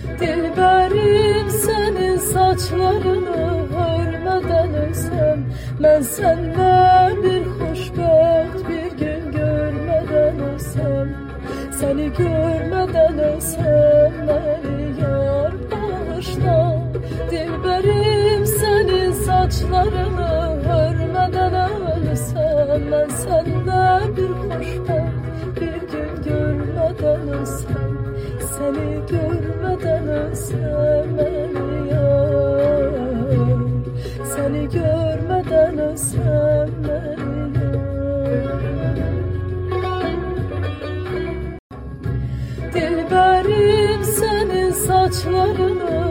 Dilberim, senin saçlarını hörmeden ölsem, ben sende bir xoşbəxt bir gün görmeden ölsem, seni görmeden ölsem, beni yar bağışla. Dilberim, senin saçlarını hörmeden ölsem, ben sende bir xoşbəxt bir gün görmeden ölsem, seni görmeden ölsem, beni yar, seni görmeden ölsem, beni yar. Dilberim, senin saçlarını